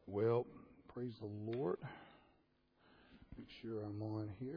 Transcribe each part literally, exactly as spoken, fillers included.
Well, praise the Lord. Make sure I'm on here.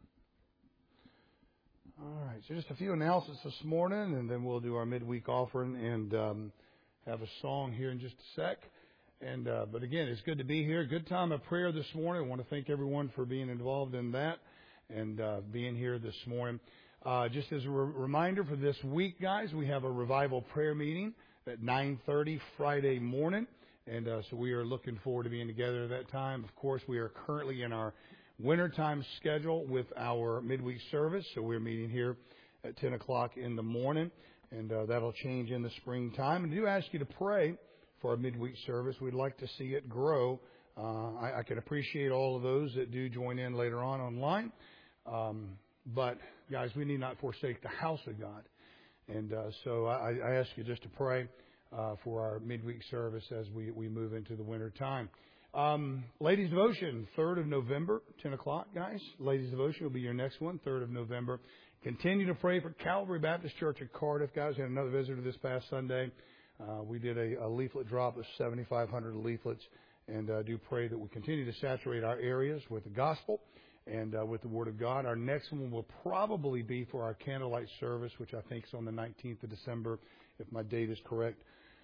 All right, so just a few announcements this morning, and then we'll do our midweek offering and um, have a song here in just a sec. And uh, but again, it's good to be here. Good time of prayer this morning. I want to thank everyone for being involved in that and uh, being here this morning. Uh, just as a re- reminder for this week, guys, we have a revival prayer meeting at nine thirty Friday morning. And uh, so we are looking forward to being together at that time. Of course, we are currently in our wintertime schedule with our midweek service. So we're meeting here at ten o'clock in the morning, and uh, that'll change in the springtime. And I do ask you to pray for our midweek service. We'd like to see it grow. Uh, I, I can appreciate all of those that do join in later on online. Um, but, guys, we need not forsake the house of God. And uh, so I, I ask you just to pray Uh, for our midweek service as we, we move into the winter time. Um, Ladies Devotion, third of November, ten o'clock, guys. Ladies Devotion will be your next one, third of November. Continue to pray for Calvary Baptist Church of Cardiff, guys. We had another visitor this past Sunday. Uh, we did a, a leaflet drop of seventy-five hundred leaflets, and uh, do pray that we continue to saturate our areas with the gospel and uh, with the Word of God. Our next one will probably be for our candlelight service, which I think is on the nineteenth of December, if my date is correct.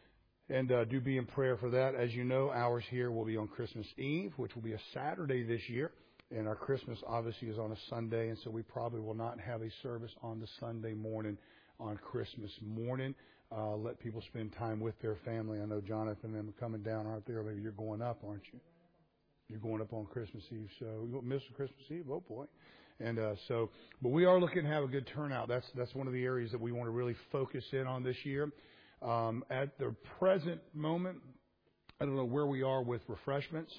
And uh, do be in prayer for that. As you know, ours here will be on Christmas Eve, which will be a Saturday this year. And our Christmas, obviously, is on a Sunday. And so we probably will not have a service on the Sunday morning on Christmas morning. Uh, let people spend time with their family. I know Jonathan and them are coming down, aren't they? Or maybe you're going up, aren't you? You're going up on Christmas Eve. So you won't miss Christmas Eve? Oh, boy. And uh, so, but we are looking to have a good turnout. That's, that's one of the areas that we want to really focus in on this year. Um, at the present moment, I don't know where we are with refreshments.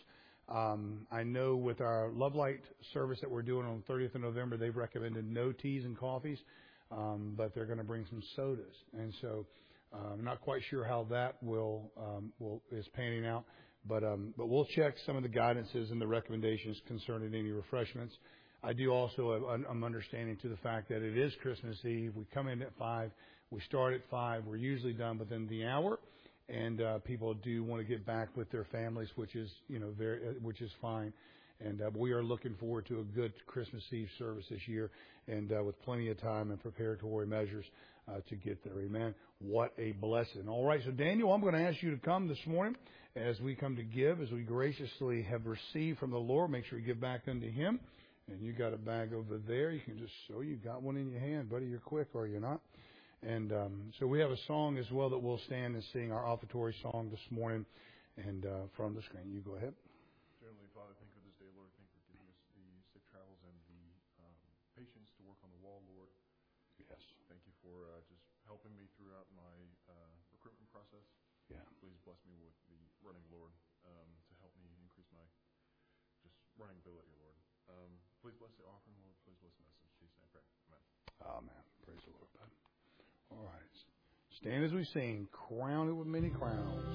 Um, I know with our Love Light service that we're doing on the thirtieth of November, they've recommended no teas and coffees, um, but they're going to bring some sodas. And so uh, I'm not quite sure how that will, um, will is panning out, but um, but we'll check some of the guidances and the recommendations concerning any refreshments. I do also, I'm understanding to the fact that it is Christmas Eve. We come in at five. We start at five. We're usually done within the hour, and uh, people do want to get back with their families, which is, you know, very, which is fine. And uh, we are looking forward to a good Christmas Eve service this year, and uh, with plenty of time and preparatory measures uh, to get there. Amen. What a blessing! All right, so Daniel, I'm going to ask you to come this morning as we come to give, as we graciously have received from the Lord. Make sure you give back unto Him. And you got a bag over there. You can just show you got one in your hand, buddy. You're quick, or you're not. And um, so we have a song as well that we'll stand and sing, our offertory song this morning. And uh, from the screen, you go ahead. Generally, Father, thank you for this day, Lord. Thank you for giving us the safe travels and the um, patience to work on the wall, Lord. Yes. Thank you for uh, just helping me throughout my uh, recruitment process. Yeah. Please bless me with the running, Lord, um, to help me increase my just running ability, Lord. Um, please bless the offering, Lord. Please bless the message. In Jesus' name I pray. Amen. Amen. Praise the Lord, bud. All right. Stand as we sing, crown it with many crowns.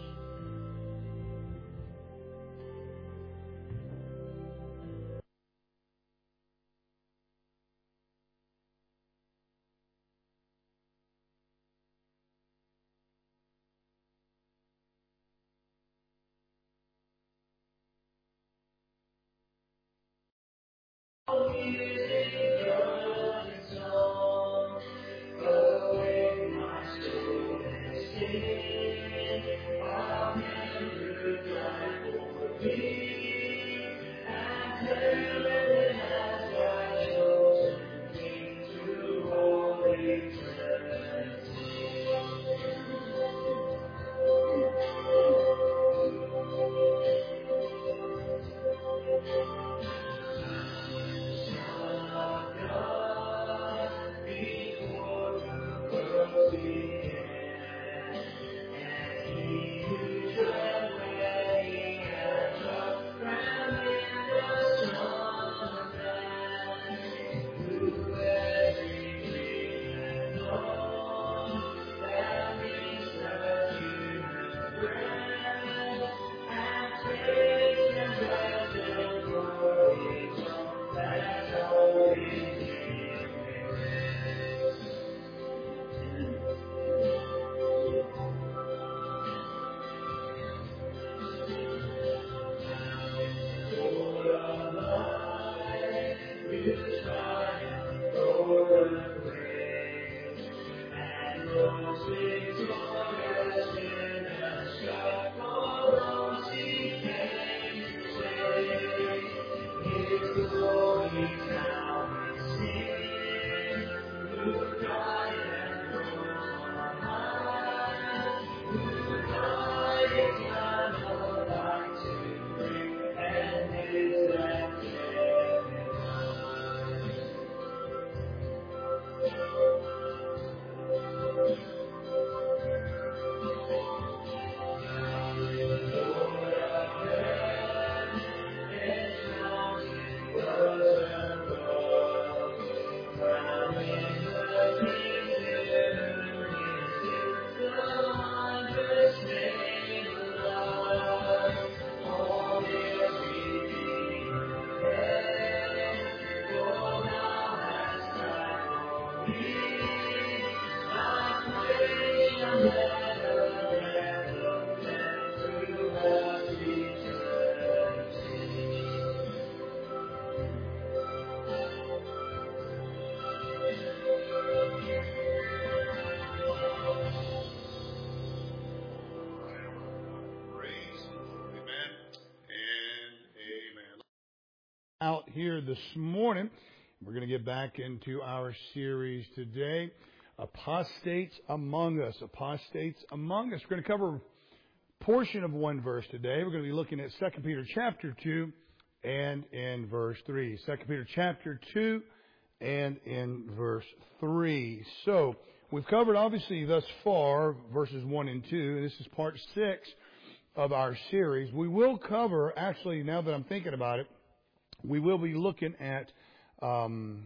out here this morning. We're going to get back into our series today, Apostates Among Us. Apostates Among Us. We're going to cover a portion of one verse today. We're going to be looking at Second Peter chapter two and in verse three. Second Peter chapter two and in verse three. So, we've covered obviously thus far verses one and two. This is part six of our series. We will cover, actually, now that I'm thinking about it, we will be looking at um,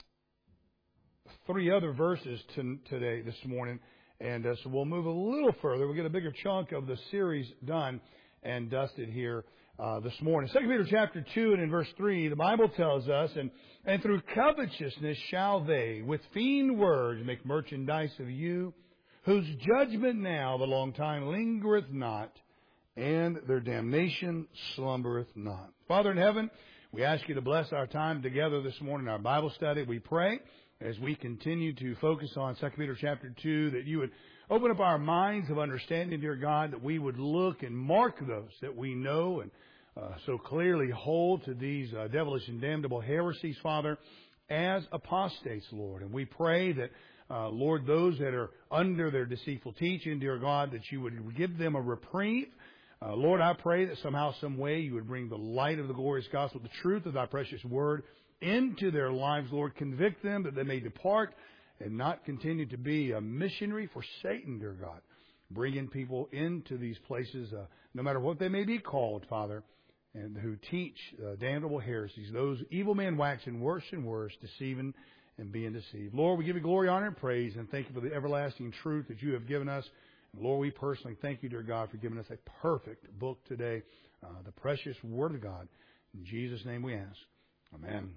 three other verses to, today, this morning. And uh, so we'll move a little further. We'll get a bigger chunk of the series done and dusted here uh, this morning. Second Peter chapter two and in verse three, the Bible tells us, and, and through covetousness shall they, with vain words, make merchandise of you, whose judgment now the long time lingereth not, and their damnation slumbereth not. Father in heaven, we ask you to bless our time together this morning, our Bible study. We pray as we continue to focus on Second Peter chapter two, that you would open up our minds of understanding, dear God, that we would look and mark those that we know and uh, so clearly hold to these uh, devilish and damnable heresies, Father, as apostates, Lord. And we pray that, uh, Lord, those that are under their deceitful teaching, dear God, that you would give them a reprieve. Uh, Lord, I pray that somehow, some way, you would bring the light of the glorious gospel, the truth of thy precious word into their lives, Lord. Convict them that they may depart and not continue to be a missionary for Satan, dear God. Bringing people into these places, uh, no matter what they may be called, Father, and who teach uh, damnable heresies. Those evil men waxing worse and worse, deceiving and being deceived. Lord, we give you glory, honor, and praise, and thank you for the everlasting truth that you have given us. Lord, we personally thank you, dear God, for giving us a perfect book today, uh, the precious Word of God. In Jesus' name we ask. Amen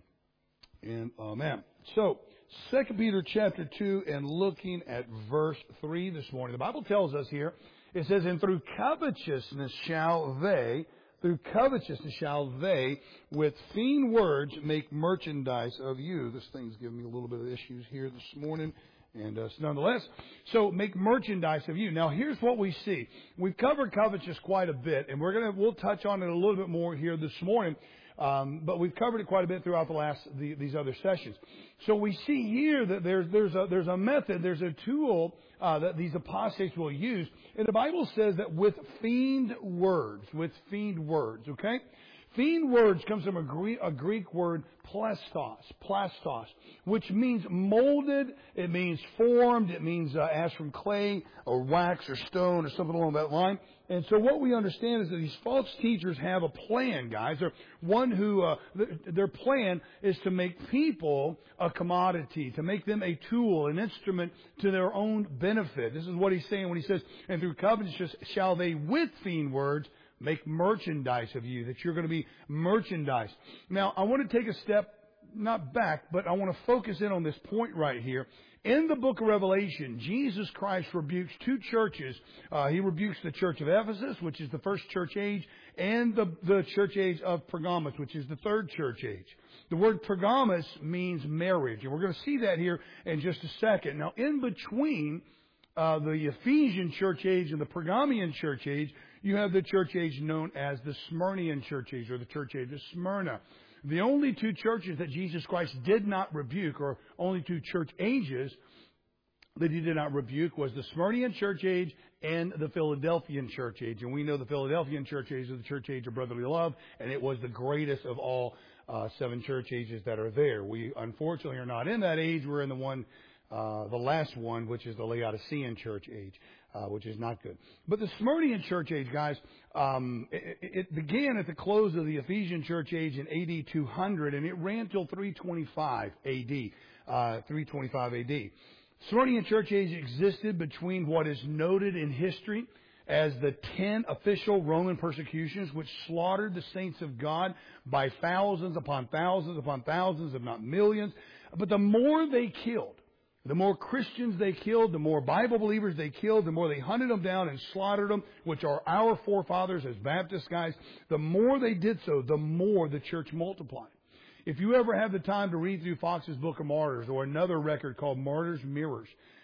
and amen. So, Second Peter chapter two and looking at verse three this morning. The Bible tells us here, it says, and through covetousness shall they, through covetousness shall they, with vain words, make merchandise of you. This thing's giving me a little bit of issues here this morning. And uh, nonetheless, so make merchandise of you. Now, here's what we see. We've covered covetousness quite a bit, and we're gonna we'll touch on it a little bit more here this morning. Um, but we've covered it quite a bit throughout the last the, these other sessions. So we see here that there's there's a there's a method, there's a tool uh, that these apostates will use, and the Bible says that with feigned words, with feigned words. Okay. Feigned words comes from a Greek, a Greek word, plastos, plastos, which means molded, it means formed, it means uh, as from clay or wax or stone or something along that line. And so what we understand is that these false teachers have a plan, guys. They're one who, uh, th- their plan is to make people a commodity, to make them a tool, an instrument to their own benefit. This is what he's saying when he says, and through covetousness shall they with feigned words make merchandise of you, that you're going to be merchandise. Now, I want to take a step, not back, but I want to focus in on this point right here. In the book of Revelation, Jesus Christ rebukes two churches. Uh, he rebukes the church of Ephesus, which is the first church age, and the, the church age of Pergamos, which is the third church age. The word Pergamos means marriage, and we're going to see that here in just a second. Now, in between uh, the Ephesian church age and the Pergamian church age, you have the church age known as the Smyrnian church age, or the church age of Smyrna. The only two churches that Jesus Christ did not rebuke, or only two church ages that he did not rebuke, was the Smyrnian church age and the Philadelphian church age. And we know the Philadelphian church age is the church age of brotherly love, and it was the greatest of all uh, seven church ages that are there. We unfortunately are not in that age. We're in the one, uh, the last one, which is the Laodicean church age. Uh, which is not good. But the Smyrnian church age, guys, um, it, it began at the close of the Ephesian church age in A D two hundred, and it ran till three twenty-five A D, uh, three twenty-five A D. Smyrnian church age existed between what is noted in history as the ten official Roman persecutions, which slaughtered the saints of God by thousands upon thousands upon thousands, if not millions. But the more they killed, the more Christians they killed, the more Bible believers they killed, the more they hunted them down and slaughtered them, which are our forefathers as Baptist guys, the more they did so, the more the church multiplied. If you ever have the time to read through Fox's Book of Martyrs, or another record called Martyrs' Mirrors,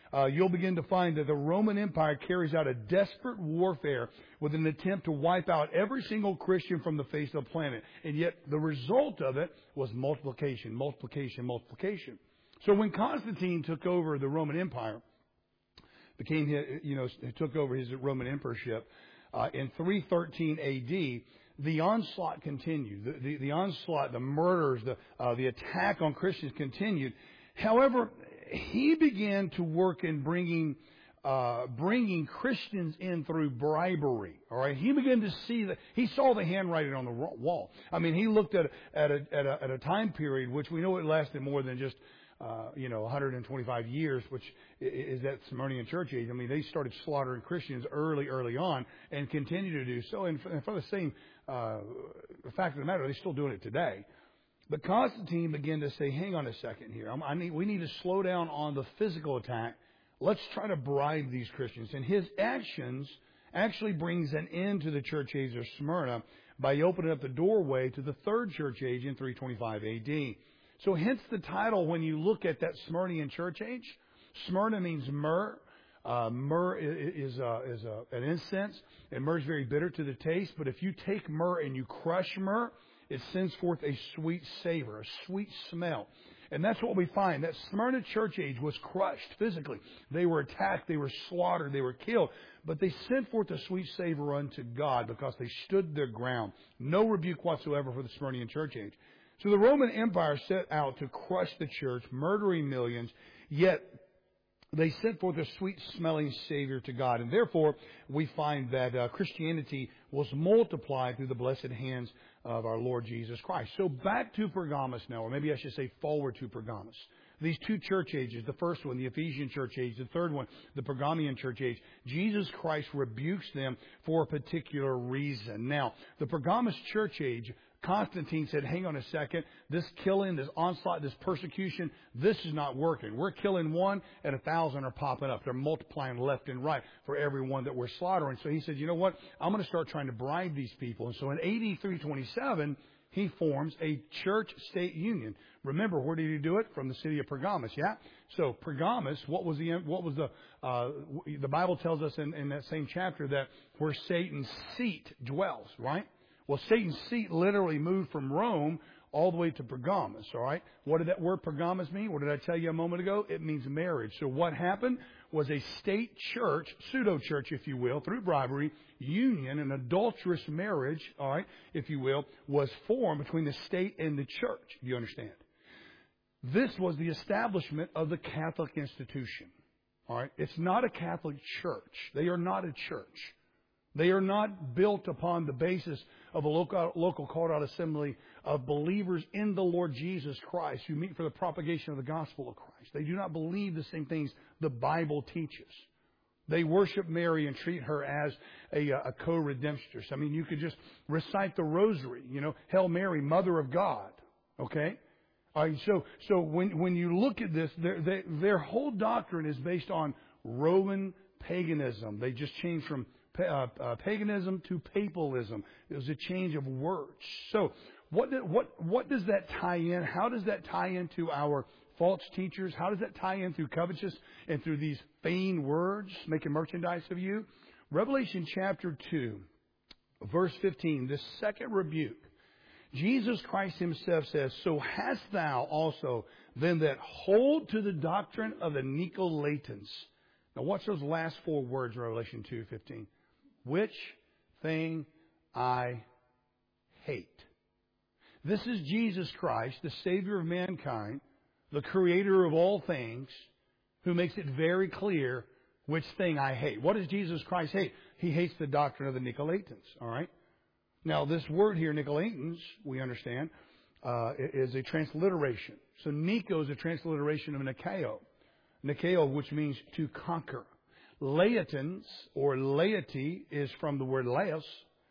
uh, you'll begin to find that the Roman Empire carries out a desperate warfare with an attempt to wipe out every single Christian from the face of the planet. And yet the result of it was multiplication, multiplication, multiplication. So when Constantine took over the Roman Empire, became, you know, took over his Roman emperorship uh, in three thirteen A D, the onslaught continued. The, the, the onslaught, the murders, the uh, the attack on Christians continued. However, he began to work in bringing uh, bringing Christians in through bribery. All right, he began to see that he saw the handwriting on the wall. I mean, he looked at at a, at a, at a time period which we know it lasted more than just uh, you know one hundred twenty-five years, which is that Smyrnian church age. I mean, they started slaughtering Christians early, early on, and continue to do so. And for, and for the same uh, fact of the matter, they're still doing it today. But Constantine began to say, hang on a second here. I need, we need to slow down on the physical attack. Let's try to bribe these Christians. And his actions actually brings an end to the church age of Smyrna by opening up the doorway to the third church age in three twenty-five A D. So hence the title when you look at that Smyrnian church age. Smyrna means myrrh. Uh, myrrh is, is, uh, is uh, an incense. And myrrh is very bitter to the taste. But if you take myrrh and you crush myrrh, it sends forth a sweet savor, a sweet smell. And that's what we find. That Smyrna church age was crushed physically. They were attacked, they were slaughtered, they were killed. But they sent forth a sweet savor unto God because they stood their ground. No rebuke whatsoever for the Smyrnian church age. So the Roman Empire set out to crush the church, murdering millions, yet they sent forth a sweet-smelling Savior to God. And therefore, we find that uh, Christianity was multiplied through the blessed hands of our Lord Jesus Christ. So back to Pergamos now, or maybe I should say forward to Pergamos. These two church ages, the first one, the Ephesian church age, the third one, the Pergamian church age, Jesus Christ rebukes them for a particular reason. Now, the Pergamos church age, Constantine said, hang on a second, this killing, this onslaught, this persecution, this is not working. We're killing one and a thousand are popping up. They're multiplying left and right for every one that we're slaughtering. So he said, you know what, I'm going to start trying to bribe these people. And so in A D three twenty-seven, he forms a church-state union. Remember, where did he do it? From the city of Pergamos, yeah? So Pergamos, what was the, what was the, uh, the Bible tells us in, in that same chapter that where Satan's seat dwells, right? Well, Satan's seat literally moved from Rome all the way to Pergamos, all right? What did that word Pergamos mean? What did I tell you a moment ago? It means marriage. So what happened was a state church, pseudo-church, if you will, through bribery, union, an adulterous marriage, all right, if you will, was formed between the state and the church. Do you understand? This was the establishment of the Catholic institution, all right? It's not a Catholic church. They are not a church. They are not built upon the basis of a local, local called out assembly of believers in the Lord Jesus Christ who meet for the propagation of the gospel of Christ. They do not believe the same things the Bible teaches. They worship Mary and treat her as a, a co-redemptress. I mean, you could just recite the rosary, you know, Hail Mary, Mother of God. Okay? All right, so so when, when you look at this, their, their, their whole doctrine is based on Roman paganism. They just changed from Uh, uh, paganism to papalism. It was a change of words. So what, do, what, what does that tie in? How does that tie into our false teachers? How does that tie in through covetousness and through these vain words, making merchandise of you? Revelation chapter two, verse fifteen, this second rebuke. Jesus Christ himself says, so hast thou also them that hold to the doctrine of the Nicolaitans. Now watch those last four words, Revelation two fifteen. Which thing I hate. This is Jesus Christ, the Savior of mankind, the Creator of all things, who makes it very clear which thing I hate. What does Jesus Christ hate? He hates the doctrine of the Nicolaitans. All right. Now, this word here, Nicolaitans, we understand, uh, is a transliteration. So Nico is a transliteration of Nikao. Nikao, which means to conquer. Laitans, or laity, is from the word laos,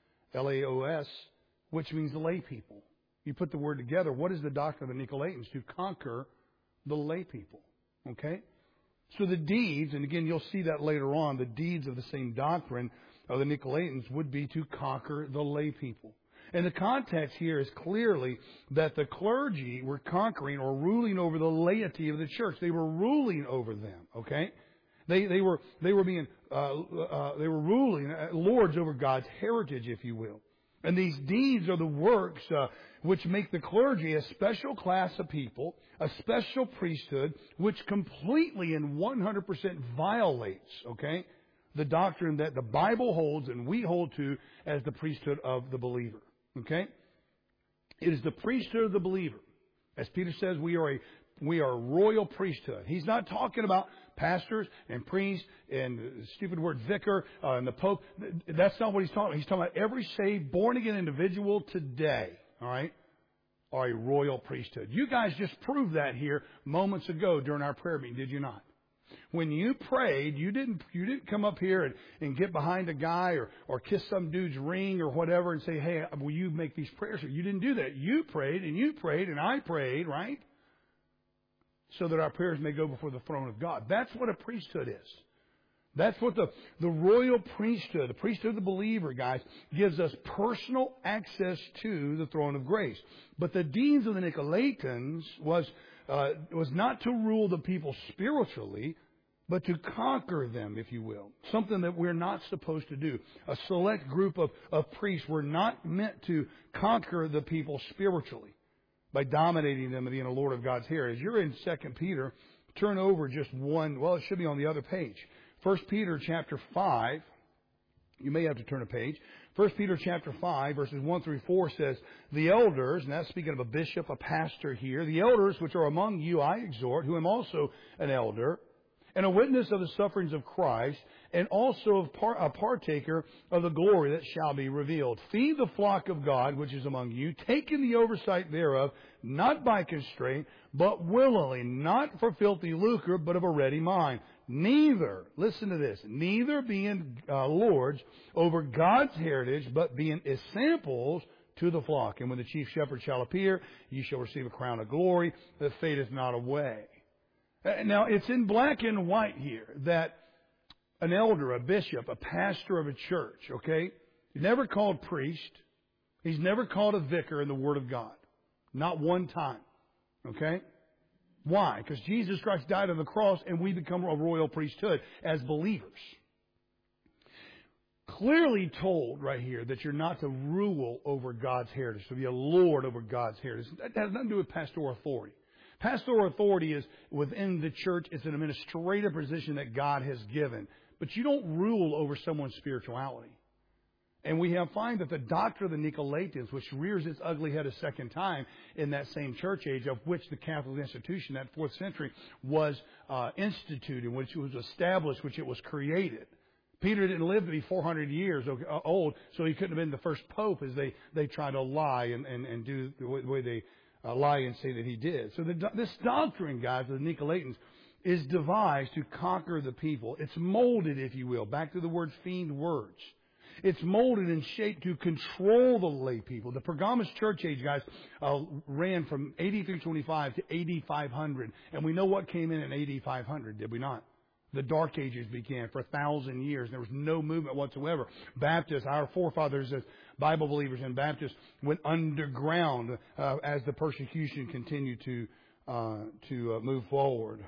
L A O S, which means lay people. You put the word together, what is the doctrine of the Nicolaitans? To conquer the lay people. Okay? So the deeds, and again you'll see that later on, the deeds of the same doctrine of the Nicolaitans would be to conquer the lay people. And the context here is clearly that the clergy were conquering or ruling over the laity of the church. They were ruling over them. Okay? They they were they were being uh, uh, they were ruling uh, lords over God's heritage, if you will. And these deeds are the works uh, which make the clergy a special class of people, a special priesthood, which completely and one hundred percent violates, okay, the doctrine that the Bible holds and we hold to as the priesthood of the believer. Okay? It is the priesthood of the believer. As Peter says, we are a we are a royal priesthood. He's not talking about pastors and priests and the stupid word vicar uh, and the Pope. That's not what he's talking about. He's talking about every saved, born-again individual today, all right, are a royal priesthood. You guys just proved that here moments ago during our prayer meeting, did you not? When you prayed, you didn't you didn't come up here and, and get behind a guy or, or kiss some dude's ring or whatever and say, hey, will you make these prayers? You didn't do that. You prayed and you prayed and I prayed, right? So that our prayers may go before the throne of God. That's what a priesthood is. That's what the, the royal priesthood, the priesthood of the believer, guys, gives us personal access to the throne of grace. But the deeds of the Nicolaitans was uh, was not to rule the people spiritually, but to conquer them, if you will. Something that we're not supposed to do. A select group of, of priests were not meant to conquer the people spiritually by dominating them and being a Lord of God's heritage. You're in Second Peter. Turn over just one. Well, it should be on the other page. First Peter chapter five. You may have to turn a page. First Peter chapter five, verses one through four says, the elders, and that's speaking of a bishop, a pastor here, the elders which are among you I exhort, who am also an elder, and a witness of the sufferings of Christ, and also a partaker of the glory that shall be revealed. Feed the flock of God which is among you, taking the oversight thereof, not by constraint, but willingly, not for filthy lucre, but of a ready mind. Neither, listen to this, neither being uh, lords over God's heritage, but being examples to the flock. And when the chief shepherd shall appear, ye shall receive a crown of glory that fadeth not away. Now, it's in black and white here that an elder, a bishop, a pastor of a church, okay, he's never called priest. He's never called a vicar in the Word of God. Not one time, okay? Why? Because Jesus Christ died on the cross and we become a royal priesthood as believers. Clearly told right here that you're not to rule over God's heritage, to be a lord over God's heritage. That has nothing to do with pastoral authority. Pastoral authority is within the church. It's an administrative position that God has given. But you don't rule over someone's spirituality. And we have find that the doctrine of the Nicolaitans, which rears its ugly head a second time in that same church age, of which the Catholic institution, that fourth century, was uh, instituted, which was established, which it was created. Peter didn't live to be four hundred years old, so he couldn't have been the first pope, as they, they try to lie and, and, and do the way they uh, lie and say that he did. So the, this doctrine, guys, of the Nicolaitans, is devised to conquer the people. It's molded, if you will, back to the word fiend words. It's molded and shaped to control the lay people. The Pergamus church age, guys, uh, ran from A D three twenty-five to A D five hundred. And we know what came in in A D five hundred, did we not? The Dark Ages began for a thousand years. There was no movement whatsoever. Baptists, our forefathers as Bible believers and Baptists, went underground uh, as the persecution continued to uh, to uh, move forward.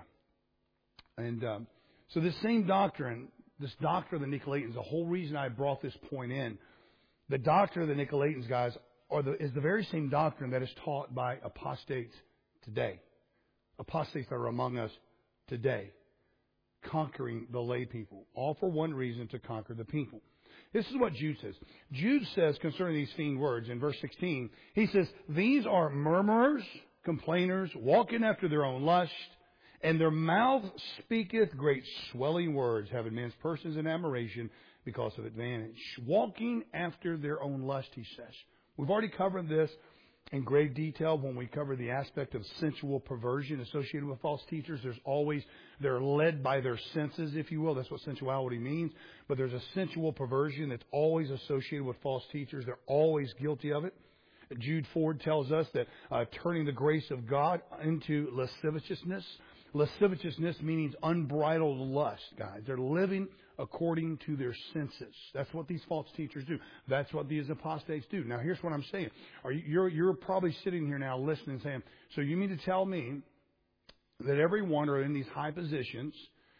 And um, so this same doctrine, this doctrine of the Nicolaitans, the whole reason I brought this point in, the doctrine of the Nicolaitans, guys, are the, is the very same doctrine that is taught by apostates today. Apostates that are among us today, conquering the lay people, all for one reason, to conquer the people. This is what Jude says. Jude says concerning these fiend words in verse sixteen, he says, these are murmurers, complainers, walking after their own lust, and their mouth speaketh great swelling words, having men's persons in admiration because of advantage. Walking after their own lust, he says. We've already covered this in great detail when we cover the aspect of sensual perversion associated with false teachers. There's always, they're led by their senses, if you will. That's what sensuality means. But there's a sensual perversion that's always associated with false teachers. They're always guilty of it. Jude Ford tells us that uh, turning the grace of God into lasciviousness. Lasciviousness means unbridled lust, guys. They're living according to their senses. That's what these false teachers do. That's what these apostates do. Now, here's what I'm saying. Are you, you're, you're probably sitting here now listening and saying, so you mean to tell me that everyone are in these high positions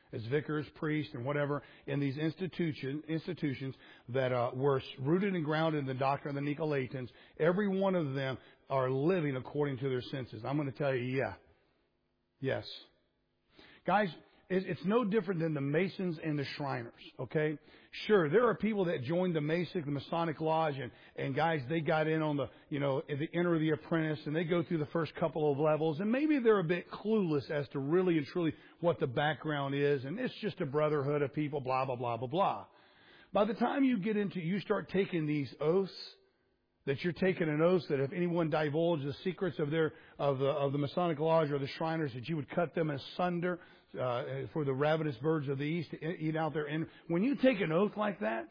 as vicars, priests, and whatever in these institution, institutions that uh, were rooted and grounded in the doctrine of the Nicolaitans. Every one of them are living according to their senses. I'm going to tell you, yeah. Yes. Guys, it's no different than the Masons and the Shriners, okay? Sure, there are people that joined the Masonic, the Masonic Lodge, and, and guys, they got in on the, you know, the enter the apprentice, and they go through the first couple of levels, and maybe they're a bit clueless as to really and truly what the background is, and it's just a brotherhood of people, blah, blah, blah, blah, blah. By the time you get into, you start taking these oaths, that you're taking an oath that if anyone divulged the secrets of their, of the, of the Masonic Lodge or the Shriners, that you would cut them asunder, Uh, for the ravenous birds of the east to eat out there. And when you take an oath like that,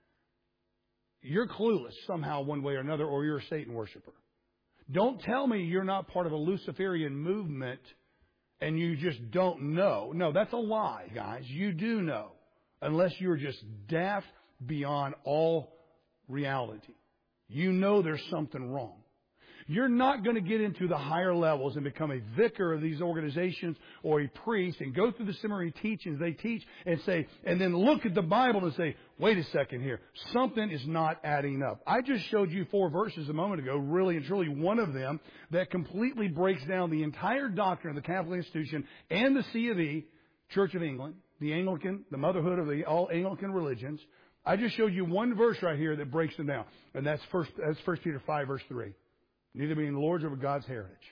you're clueless somehow one way or another, or you're a Satan worshiper. Don't tell me you're not part of a Luciferian movement and you just don't know. No, that's a lie, guys. You do know, unless you're just daft beyond all reality. You know there's something wrong. You're not going to get into the higher levels and become a vicar of these organizations or a priest and go through the seminary teachings they teach and say, and then look at the Bible and say, wait a second here. Something is not adding up. I just showed you four verses a moment ago, really and truly one of them that completely breaks down the entire doctrine of the Catholic institution and the C of E, Church of England, the Anglican, the motherhood of the all Anglican religions. I just showed you one verse right here that breaks them down. And that's first, that's First Peter five, verse three. Neither being lords over God's heritage.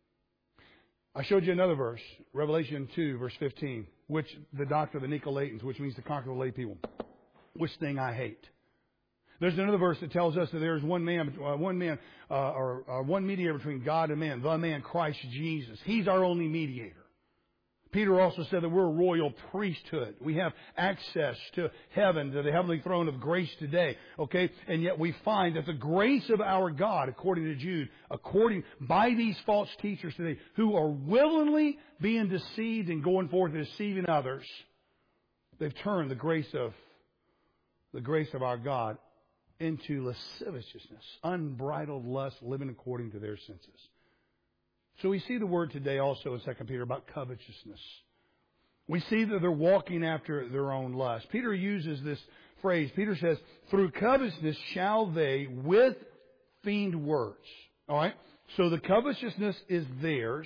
I showed you another verse, Revelation two, verse fifteen, which the doctrine of the Nicolaitans, which means to conquer the lay people, which thing I hate. There's another verse that tells us that there is one man, uh, one man, uh, or, or one mediator between God and man, the man Christ Jesus. He's our only mediator. Peter also said that we're a royal priesthood. We have access to heaven, to the heavenly throne of grace today. Okay? And yet we find that the grace of our God, according to Jude, according by these false teachers today, who are willingly being deceived and going forth and deceiving others, they've turned the grace of the grace of our God into lasciviousness, unbridled lust, living according to their senses. So we see the word today also in Second Peter about covetousness. We see that they're walking after their own lust. Peter uses this phrase. Peter says, through covetousness shall they with feigned words. All right? So the covetousness is theirs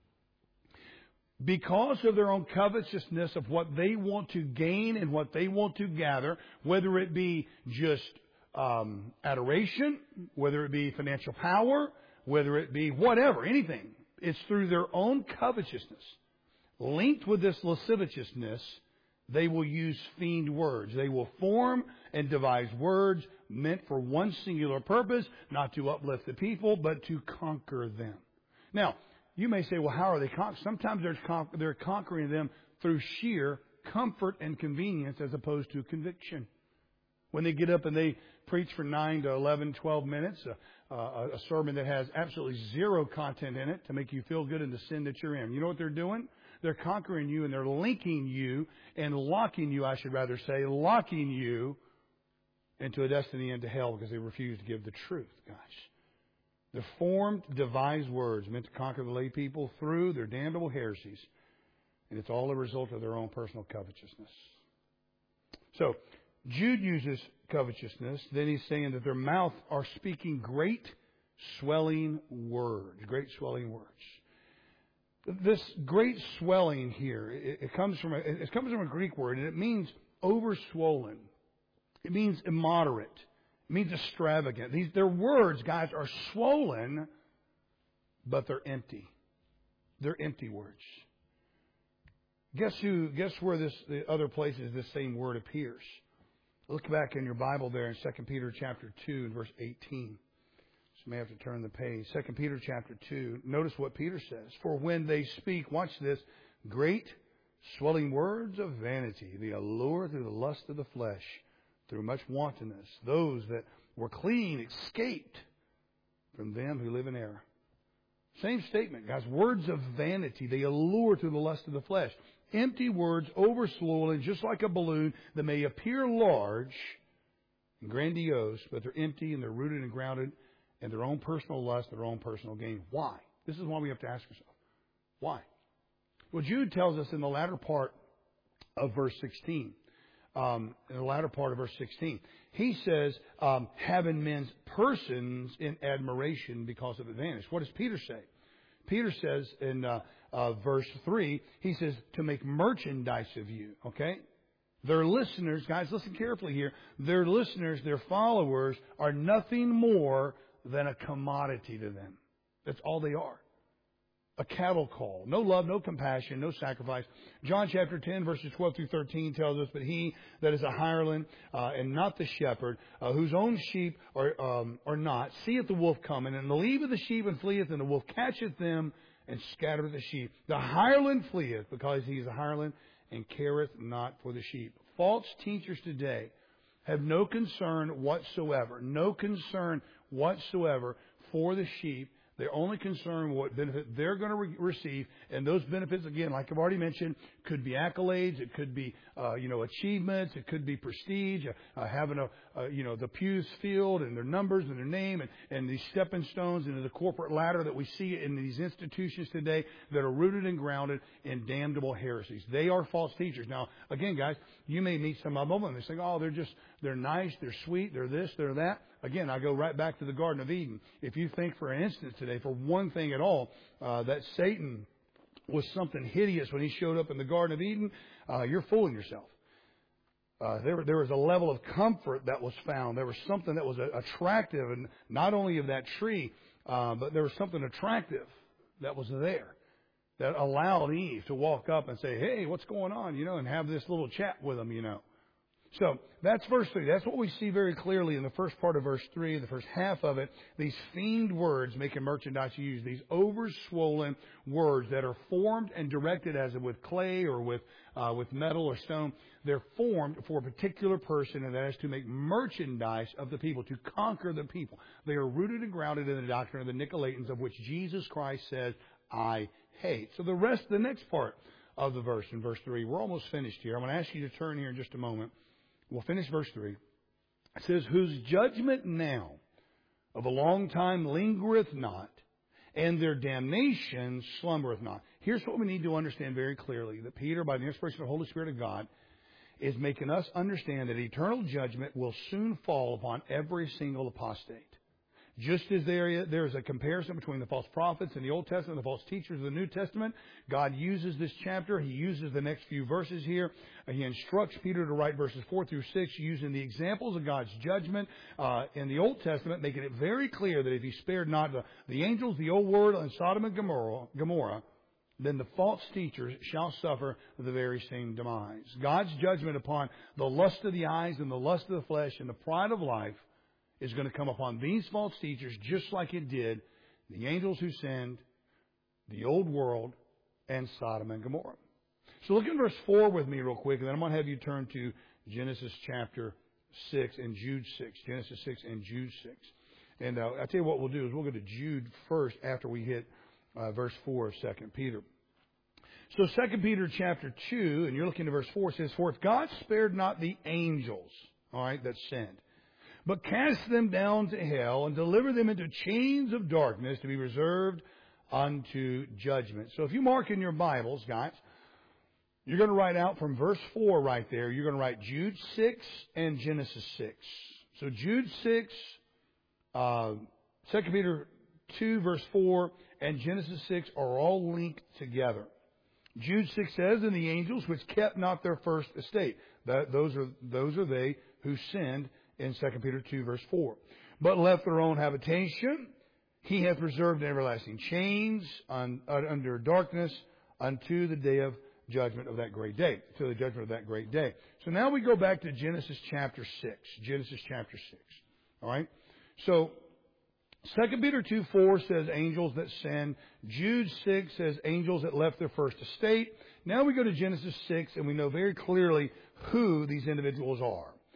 because of their own covetousness of what they want to gain and what they want to gather, whether it be just um, adoration, whether it be financial power, whether it be whatever, anything. It's through their own covetousness. Linked with this lasciviousness, they will use feigned words. They will form and devise words meant for one singular purpose, not to uplift the people, but to conquer them. Now, you may say, well, how are they conquering? Sometimes they're, con- they're conquering them through sheer comfort and convenience as opposed to conviction. When they get up and they preach for nine to eleven, twelve minutes, uh, uh, a sermon that has absolutely zero content in it to make you feel good in the sin that you're in. You know what they're doing? They're conquering you and they're linking you and locking you, I should rather say, locking you into a destiny into hell because they refuse to give the truth, guys. The formed, devised words meant to conquer the lay people through their damnable heresies. And it's all a result of their own personal covetousness. So, Jude uses covetousness. Then he's saying that their mouth are speaking great swelling words. Great swelling words. This great swelling here, it, it comes from a, it comes from a Greek word, and it means overswollen. It means immoderate. It means extravagant. These their words, guys, are swollen, but they're empty. They're empty words. Guess who? Guess where this the other places this same word appears? Look back in your Bible there in Second Peter chapter two and verse eighteen. So you may have to turn the page. Second Peter chapter two. Notice what Peter says. For when they speak, watch this, great swelling words of vanity, the allure through the lust of the flesh, through much wantonness, those that were clean escaped from them who live in error. Same statement, guys. Words of vanity, they allure through the lust of the flesh. Empty words, overswollen, just like a balloon that may appear large and grandiose, but they're empty and they're rooted and grounded in their own personal lust, their own personal gain. Why? This is why we have to ask ourselves. Why? Well, Jude tells us in the latter part of verse sixteen. Um, in the latter part of verse sixteen, he says, um, having men's persons in admiration because of advantage. What does Peter say? Peter says in uh, uh, verse three, he says, to make merchandise of you. Okay? Their listeners, guys, listen carefully here. Their listeners, their followers, are nothing more than a commodity to them. That's all they are. A cattle call. No love, no compassion, no sacrifice. John chapter ten, verses twelve through thirteen tells us, but he that is a hireling uh, and not the shepherd, uh, whose own sheep are, um, are not, seeth the wolf coming, and leaveth the sheep and fleeth, and the wolf catcheth them and scattereth the sheep. The hireling fleeth because he is a hireling and careth not for the sheep. False teachers today have no concern whatsoever, no concern whatsoever for the sheep. They're only concerned with what benefit they're going to re- receive. And those benefits, again, like I've already mentioned, could be accolades. It could be, uh, you know, achievements. It could be prestige, uh, uh, having a, uh, you know, the pews filled and their numbers and their name and, and these stepping stones into the corporate ladder that we see in these institutions today that are rooted and grounded in damnable heresies. They are false teachers. Now, again, guys, you may meet some of them and they say, oh, they're just, they're nice, they're sweet, they're this, they're that. Again, I go right back to the Garden of Eden. If you think for an instance today, for one thing at all, uh, that Satan was something hideous when he showed up in the Garden of Eden, uh, you're fooling yourself. Uh, there, there was a level of comfort that was found. There was something that was attractive, and not only of that tree, uh, but there was something attractive that was there that allowed Eve to walk up and say, hey, what's going on, you know, and have this little chat with him, you know. So that's verse three. That's what we see very clearly in the first part of verse three, the first half of it. These fiend words making merchandise use, these overswollen words that are formed and directed as with clay or with uh, with metal or stone. They're formed for a particular person, and that is to make merchandise of the people, to conquer the people. They are rooted and grounded in the doctrine of the Nicolaitans, of which Jesus Christ says, I hate. So the rest, the next part of the verse in verse three, we're almost finished here. I'm going to ask you to turn here in just a moment. We'll finish verse three. It says, whose judgment now of a long time lingereth not, and their damnation slumbereth not. Here's what we need to understand very clearly, that Peter, by the inspiration of the Holy Spirit of God, is making us understand that eternal judgment will soon fall upon every single apostate. Just as there, there is a comparison between the false prophets in the Old Testament and the false teachers of the New Testament, God uses this chapter. He uses the next few verses here. He instructs Peter to write verses four through six using the examples of God's judgment uh, in the Old Testament, making it very clear that if He spared not the, the angels, the old world, and Sodom and Gomorrah, Gomorrah, then the false teachers shall suffer the very same demise. God's judgment upon the lust of the eyes and the lust of the flesh and the pride of life is going to come upon these false teachers just like it did the angels who sinned, the old world, and Sodom and Gomorrah. So look in verse four with me real quick, and then I'm going to have you turn to Genesis chapter six and Jude six. Genesis six and Jude six. And uh, I'll tell you what we'll do is we'll go to Jude first after we hit uh, verse four of Second Peter. So Second Peter chapter two, and you're looking at verse four, says, for if God spared not the angels, all right, that sinned, but cast them down to hell and deliver them into chains of darkness to be reserved unto judgment. So if you mark in your Bibles, guys, you're going to write out from verse four right there, you're going to write Jude six and Genesis six. So Jude six, uh, Second Peter two verse four, and Genesis six are all linked together. Jude six says, and the angels which kept not their first estate. That, those are, those are they who sinned in Second Peter two verse four. But left their own habitation, He hath reserved in everlasting chains un, uh, under darkness unto the day of judgment of that great day. To the judgment of that great day. So now we go back to Genesis chapter six. Genesis chapter six. All right? So Second Peter two four says angels that sin. Jude six says angels that left their first estate. Now we go to Genesis six and we know very clearly who these individuals are.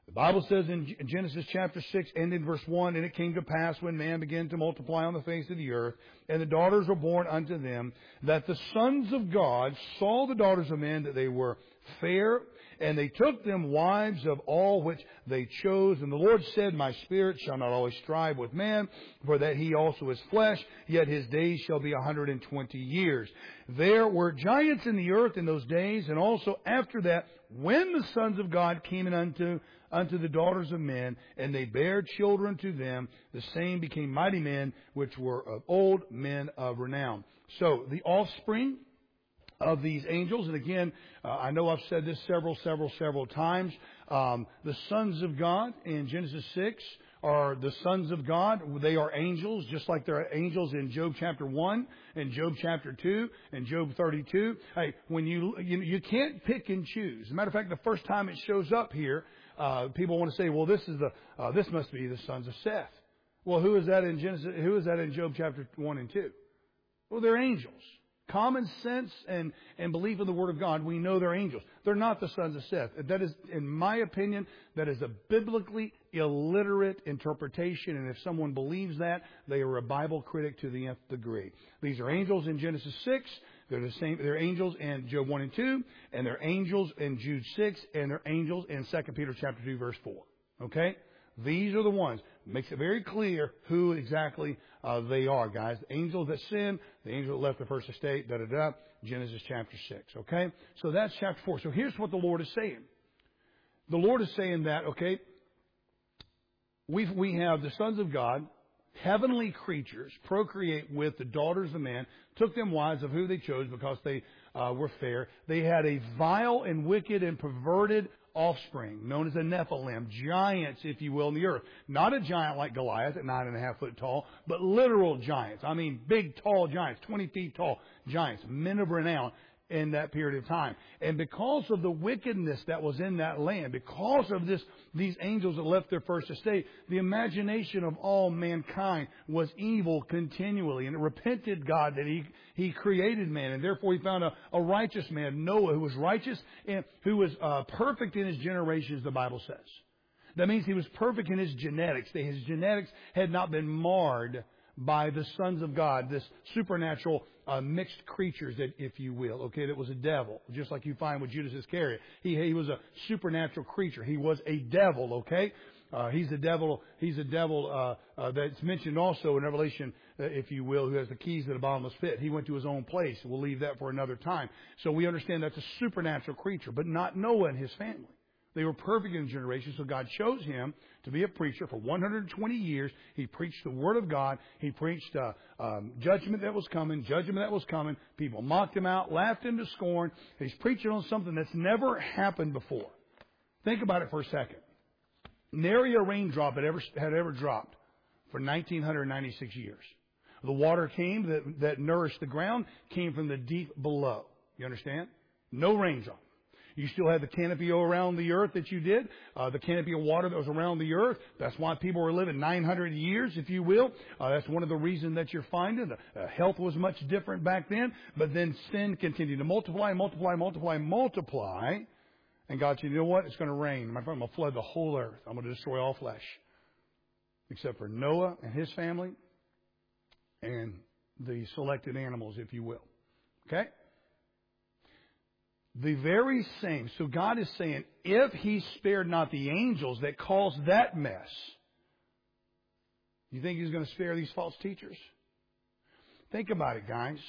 The Bible says in Genesis chapter six and in verse one, and it came to pass when man began to multiply on the face of the earth, and the daughters were born unto them, that the sons of God saw the daughters of men that they were fair, and they took them wives of all which they chose. And the Lord said, My spirit shall not always strive with man, for that he also is flesh, yet his days shall be a hundred and twenty years. There were giants in the earth in those days, and also after that, when the sons of God came in unto unto the daughters of men, and they bare children to them, the same became mighty men, which were of old, men of renown. So, the offspring of these angels, and again, uh, I know I've said this several, several, several times, um, the sons of God in Genesis six are the sons of God. They are angels, just like there are angels in Job chapter one, and Job chapter two, and Job thirty-two. Hey, when you, you, you can't pick and choose. As a matter of fact, the first time it shows up here, Uh, people want to say, well, this is the uh, this must be the sons of Seth. Well, who is that in Genesis? Who is that in Job chapter one and two? Well, they're angels. Common sense and and belief in the Word of God, we know they're angels. They're not the sons of Seth. That is, in my opinion, that is a biblically illiterate interpretation. And if someone believes that, they are a Bible critic to the nth degree. These are angels in Genesis six. They're the same. They're angels in Job one and two, and they're angels in Jude six, and they're angels in Second Peter chapter two, verse four. Okay, these are the ones. Makes it very clear who exactly uh, they are, guys. The angels that sinned, the angel that left the first estate. Da da da. Genesis chapter six. Okay, so that's chapter four. So here's what the Lord is saying. The Lord is saying that okay, we we have the sons of God, heavenly creatures, procreate with the daughters of man, took them wives of who they chose because they uh, were fair. They had a vile and wicked and perverted offspring, known as a Nephilim, giants, if you will, in the earth. Not a giant like Goliath at nine and a half foot tall, but literal giants. I mean, big, tall giants, twenty feet tall giants, men of renown in that period of time. And because of the wickedness that was in that land, because of this, these angels that left their first estate, the imagination of all mankind was evil continually. And it repented God that He, He created man. And therefore He found a, a righteous man, Noah, who was righteous and who was uh, perfect in his generations, the Bible says. That means he was perfect in his genetics. That his genetics had not been marred by the sons of God, this supernatural uh, mixed creatures, that, if you will, okay, that was a devil, just like you find with Judas Iscariot. He, he was a supernatural creature. He was a devil, okay? Uh, he's a devil. He's a devil uh, uh, that's mentioned also in Revelation, uh, if you will, who has the keys to the bottomless pit. He went to his own place. We'll leave that for another time. So we understand that's a supernatural creature, but not Noah and his family. They were perfect in generation, so God chose him to be a preacher for one hundred twenty years. He preached the Word of God. He preached uh, um, judgment that was coming, judgment that was coming. People mocked him out, laughed him to scorn. He's preaching on something that's never happened before. Think about it for a second. Nary a raindrop had ever had ever dropped for one thousand nine hundred ninety-six years. The water came that, that nourished the ground came from the deep below. You understand? No raindrop. You still had the canopy around the earth that you did, uh, the canopy of water that was around the earth. That's why people were living nine hundred years, if you will. Uh, that's one of the reasons that you're finding. Uh, health was much different back then, but then sin continued to multiply, multiply, multiply, multiply. And God said, you know what? It's going to rain. My friend, I'm going to flood the whole earth. I'm going to destroy all flesh. Except for Noah and his family and the selected animals, if you will. Okay? The very same. So God is saying, if He spared not the angels that caused that mess, you think He's going to spare these false teachers? Think about it, guys.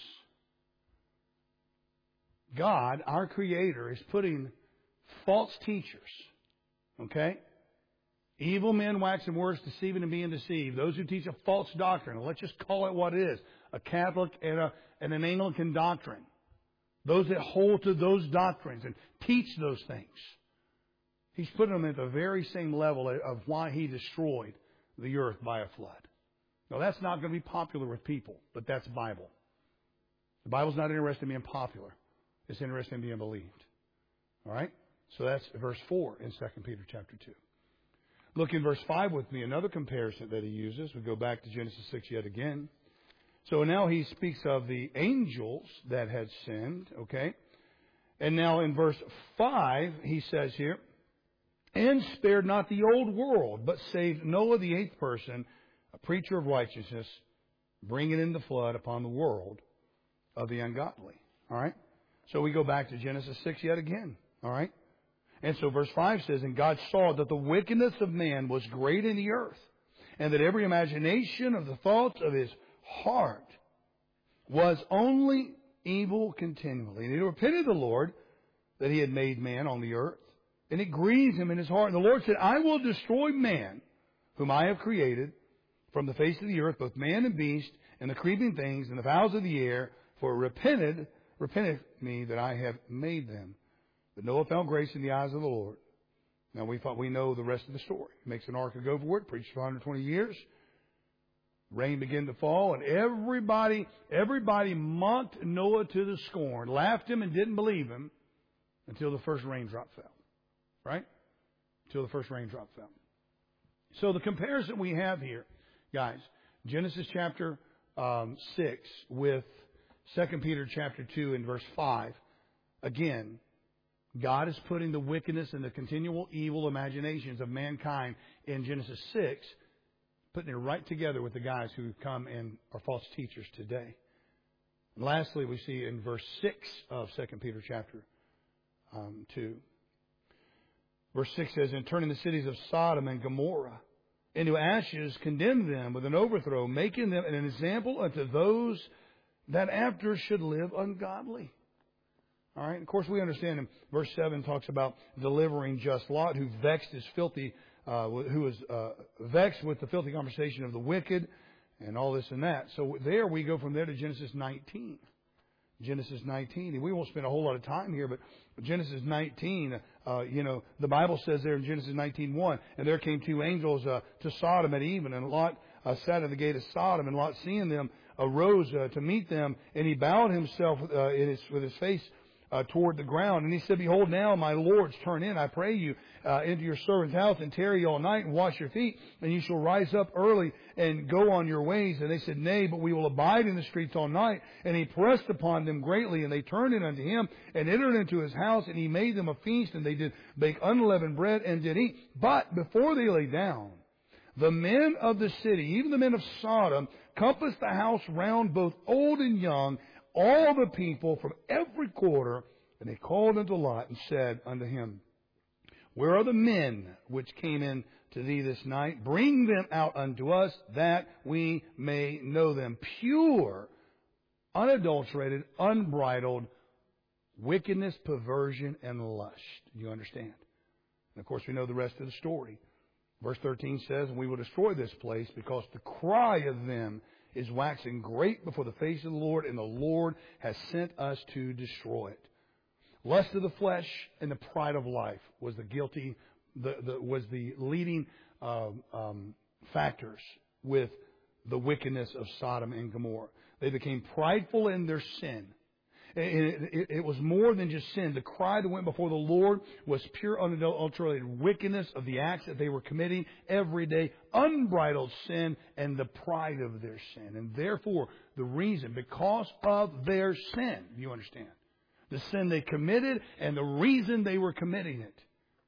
God, our Creator, is putting false teachers, okay? Evil men waxing worse, deceiving and being deceived. Those who teach a false doctrine. Let's just call it what it is. A Catholic and, a, and an Anglican doctrine. Those that hold to those doctrines and teach those things. He's putting them at the very same level of why He destroyed the earth by a flood. Now, that's not going to be popular with people, but that's Bible. The Bible's not interested in being popular. It's interested in being believed. All right? So that's verse four in Second Peter chapter two. Look in verse five with me, another comparison that he uses. We go back to Genesis six yet again. So now he speaks of the angels that had sinned, okay? And now in verse five, he says here, and spared not the old world, but saved Noah, the eighth person, a preacher of righteousness, bringing in the flood upon the world of the ungodly. All right? So we go back to Genesis six yet again. All right? And so verse five says, and God saw that the wickedness of man was great in the earth, and that every imagination of the thoughts of his heart was only evil continually. And he repented the Lord that he had made man on the earth, and it grieved him in his heart. And the Lord said, I will destroy man, whom I have created, from the face of the earth, both man and beast, and the creeping things, and the fowls of the air, for it repented, repenteth me that I have made them. But Noah found grace in the eyes of the Lord. Now we thought we know the rest of the story. He makes an ark of go for it, preached for one hundred twenty years. Rain began to fall, and everybody, everybody mocked Noah to the scorn, laughed him and didn't believe him until the first raindrop fell. Right? Until the first raindrop fell. So the comparison we have here, guys, Genesis chapter um, six with Second Peter chapter two and verse five. Again, God is putting the wickedness and the continual evil imaginations of mankind in Genesis six, putting it right together with the guys who come and are false teachers today. And lastly, we see in verse six of Second Peter chapter um, two. Verse six says, and turning the cities of Sodom and Gomorrah into ashes, condemned them with an overthrow, making them an example unto those that after should live ungodly. All right. Of course, we understand in verse seven talks about delivering just Lot, who vexed his filthy, uh, who was uh, vexed with the filthy conversation of the wicked, and all this and that. So there we go from there to Genesis nineteen. Genesis nineteen, and we won't spend a whole lot of time here, but Genesis nineteen, uh, you know, the Bible says there in Genesis nineteen one, and there came two angels uh, to Sodom at even, and Lot uh, sat at the gate of Sodom, and Lot, seeing them, arose uh, to meet them, and he bowed himself uh, in his, with his face Uh, toward the ground. And he said, behold, now, my lords, turn in, I pray you, uh, into your servant's house, and tarry all night, and wash your feet, and you shall rise up early and go on your ways. And they said, nay, but we will abide in the streets all night. And he pressed upon them greatly, and they turned in unto him, and entered into his house, and he made them a feast, and they did bake unleavened bread, and did eat. But before they lay down, the men of the city, even the men of Sodom, compassed the house round, both old and young, all the people from every quarter, and they called unto Lot and said unto him, where are the men which came in to thee this night? Bring them out unto us, that we may know them. Pure, unadulterated, unbridled wickedness, perversion, and lust. Do you understand? And of course, we know the rest of the story. Verse thirteen says, and we will destroy this place, because the cry of them is waxing great before the face of the Lord, and the Lord has sent us to destroy it. Lust of the flesh and the pride of life was the guilty, the, the was the leading um, um, factors with the wickedness of Sodom and Gomorrah. They became prideful in their sin. It, it, it was more than just sin. The cry that went before the Lord was pure, unadulterated wickedness of the acts that they were committing every day, unbridled sin, and the pride of their sin. And therefore, the reason, because of their sin, you understand, the sin they committed and the reason they were committing it,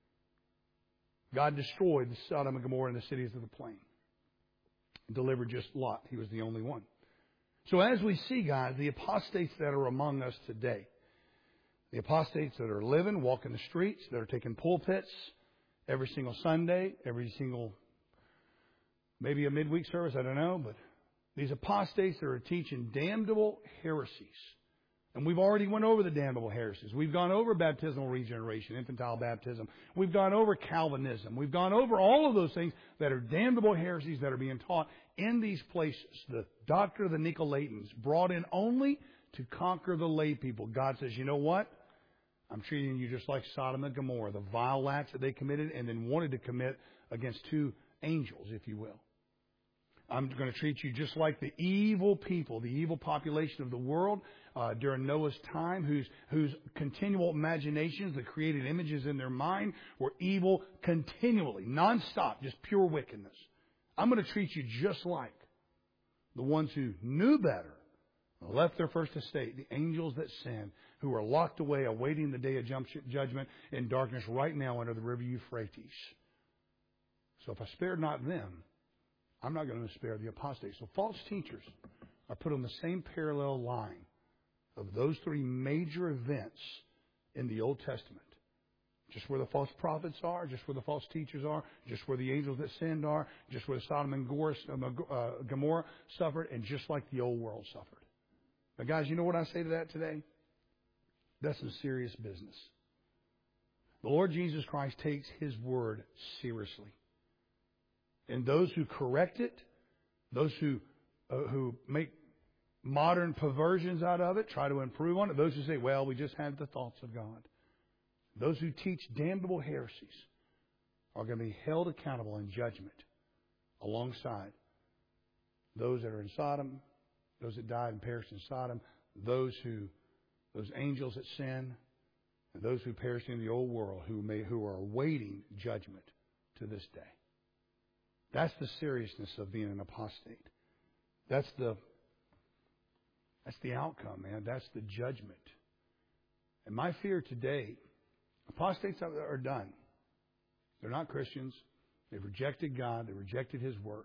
God destroyed the Sodom and Gomorrah and the cities of the plain. Delivered just Lot. He was the only one. So as we see, guys, the apostates that are among us today, the apostates that are living, walking the streets, that are taking pulpits every single Sunday, every single, maybe a midweek service, I don't know, but these apostates that are teaching damnable heresies. And we've already went over the damnable heresies. We've gone over baptismal regeneration, infantile baptism. We've gone over Calvinism. We've gone over all of those things that are damnable heresies that are being taught in these places. The doctrine of the Nicolaitans, brought in only to conquer the lay people. God says, you know what? I'm treating you just like Sodom and Gomorrah, the vile acts that they committed and then wanted to commit against two angels, if you will. I'm going to treat you just like the evil people, the evil population of the world uh, during Noah's time, whose whose continual imaginations, the created images in their mind, were evil continually, nonstop, just pure wickedness. I'm going to treat you just like the ones who knew better, left their first estate, the angels that sin, who are locked away awaiting the day of judgment in darkness right now under the river Euphrates. So if I spared not them, I'm not going to spare the apostates. So false teachers are put on the same parallel line of those three major events in the Old Testament. Just where the false prophets are, just where the false teachers are, just where the angels that sinned are, just where the Sodom and Gomorrah suffered, and just like the old world suffered. Now, guys, you know what I say to that today? That's some serious business. The Lord Jesus Christ takes His word seriously. And those who correct it, those who uh, who make modern perversions out of it, try to improve on it, those who say, well, we just have the thoughts of God. Those who teach damnable heresies are going to be held accountable in judgment alongside those that are in Sodom, those that died and perished in Sodom, those who, those angels that sin, and those who perished in the old world who may, who are awaiting judgment to this day. That's the seriousness of being an apostate. That's the, that's the outcome, man. That's the judgment. And my fear today, apostates are done. They're not Christians. They've rejected God. They rejected His word.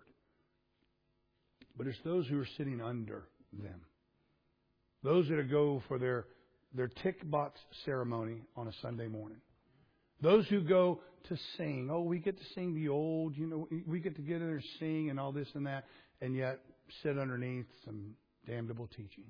But it's those who are sitting under them. Those that go for their, their tick box ceremony on a Sunday morning. Those who go to sing. Oh, we get to sing the old, you know, we get to get in there and sing and all this and that, and yet sit underneath some damnable teaching.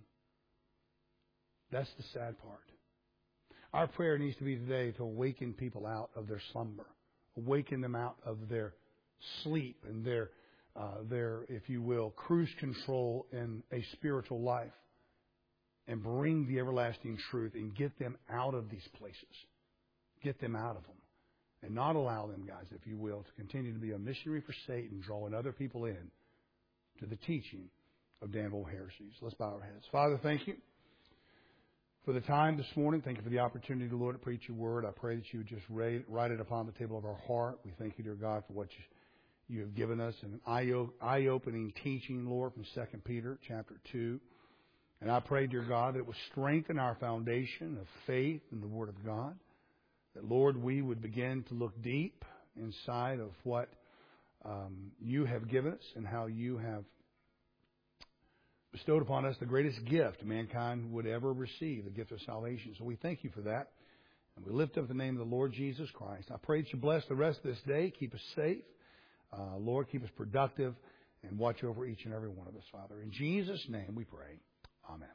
That's the sad part. Our prayer needs to be today to awaken people out of their slumber, awaken them out of their sleep and their, uh, their, if you will, cruise control in a spiritual life, and bring the everlasting truth and get them out of these places, get them out of them, and not allow them, guys, if you will, to continue to be a missionary for Satan, drawing other people in to the teaching of damnable heresies. Let's bow our heads. Father, thank you for the time this morning. Thank you for the opportunity, Lord, to preach your word. I pray that you would just write it upon the table of our heart. We thank you, dear God, for what you, you have given us, an eye-opening teaching, Lord, from Second Peter chapter two. And I pray, dear God, that it would strengthen our foundation of faith in the Word of God. That, Lord, we would begin to look deep inside of what um, you have given us and how you have bestowed upon us the greatest gift mankind would ever receive, the gift of salvation. So we thank you for that. And we lift up the name of the Lord Jesus Christ. I pray that you bless the rest of this day. Keep us safe. Uh, Lord, keep us productive. And watch over each and every one of us, Father. In Jesus' name we pray. Amen.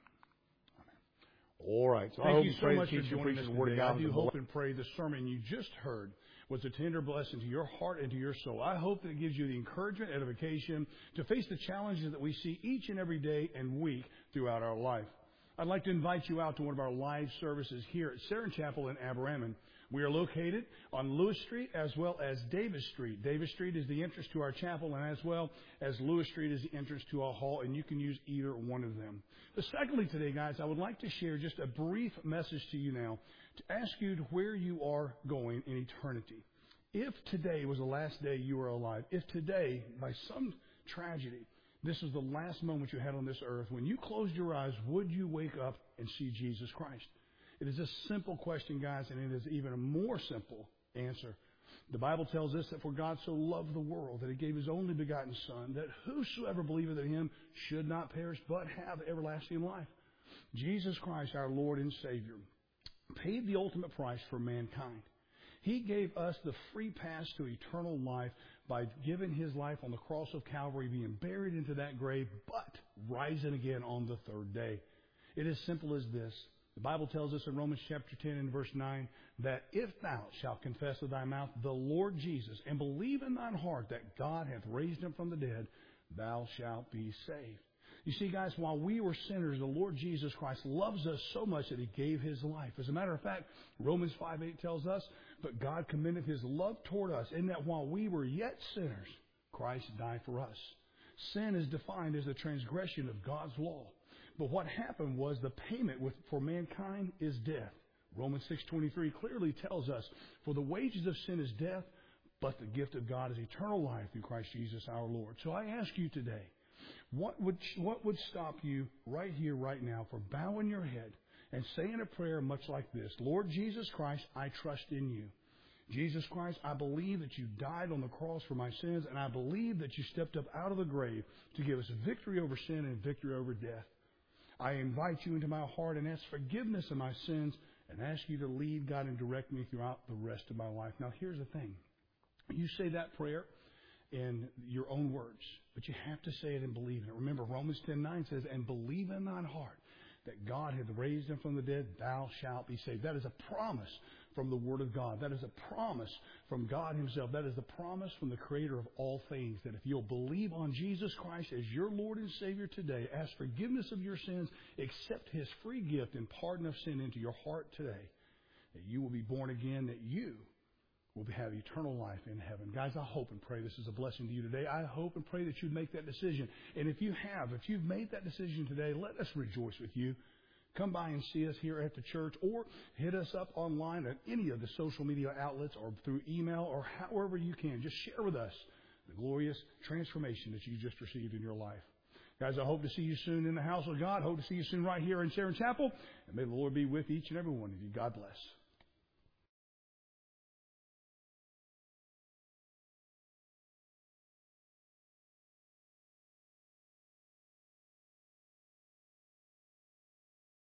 Amen. All right. So Thank you so much for joining us today. I do hope and pray the sermon you just heard was a tender blessing to your heart and to your soul. I hope that it gives you the encouragement, edification to face the challenges that we see each and every day and week throughout our life. I'd like to invite you out to one of our live services here at Saron Chapel in Aberraman. We are located on Lewis Street as well as Davis Street. Davis Street is the entrance to our chapel, and as well as Lewis Street is the entrance to our hall, and you can use either one of them. But secondly today, guys, I would like to share just a brief message to you now to ask you to where you are going in eternity. If today was the last day you were alive, if today, by some tragedy, this is the last moment you had on this earth, when you closed your eyes, would you wake up and see Jesus Christ? It is a simple question, guys, and it is even a more simple answer. The Bible tells us that for God so loved the world that He gave His only begotten Son, that whosoever believeth in Him should not perish but have everlasting life. Jesus Christ, our Lord and Savior, paid the ultimate price for mankind. He gave us the free pass to eternal life by giving His life on the cross of Calvary, being buried into that grave, but rising again on the third day. It is simple as this. The Bible tells us in Romans chapter ten and verse nine that if thou shalt confess with thy mouth the Lord Jesus and believe in thine heart that God hath raised Him from the dead, thou shalt be saved. You see, guys, while we were sinners, the Lord Jesus Christ loves us so much that He gave His life. As a matter of fact, Romans five eight tells us, but God commendeth His love toward us in that while we were yet sinners, Christ died for us. Sin is defined as the transgression of God's law. But what happened was the payment with, for mankind is death. Romans six twenty-three clearly tells us, for the wages of sin is death, but the gift of God is eternal life through Christ Jesus our Lord. So I ask you today, What would, what would stop you right here, right now, from bowing your head and saying a prayer much like this? Lord Jesus Christ, I trust in you. Jesus Christ, I believe that you died on the cross for my sins, and I believe that you stepped up out of the grave to give us victory over sin and victory over death. I invite you into my heart and ask forgiveness of my sins and ask you to lead, God, and direct me throughout the rest of my life. Now, here's the thing. You say that prayer in your own words, but you have to say it and believe in it. Remember, Romans ten nine says, and believe in thine heart that God hath raised him from the dead, thou shalt be saved. That is a promise from the Word of God. That is a promise from God himself. That is the promise from the Creator of all things, that if you'll believe on Jesus Christ as your Lord and Savior today, ask forgiveness of your sins, accept his free gift and pardon of sin into your heart today, that you will be born again, that you will have eternal life in heaven. Guys, I hope and pray this is a blessing to you today. I hope and pray that you make that decision. And if you have, if you've made that decision today, let us rejoice with you. Come by and see us here at the church, or hit us up online at any of the social media outlets or through email or however you can. Just share with us the glorious transformation that you just received in your life. Guys, I hope to see you soon in the house of God. Hope to see you soon right here in Sharon Chapel. And may the Lord be with each and every one of you. God bless.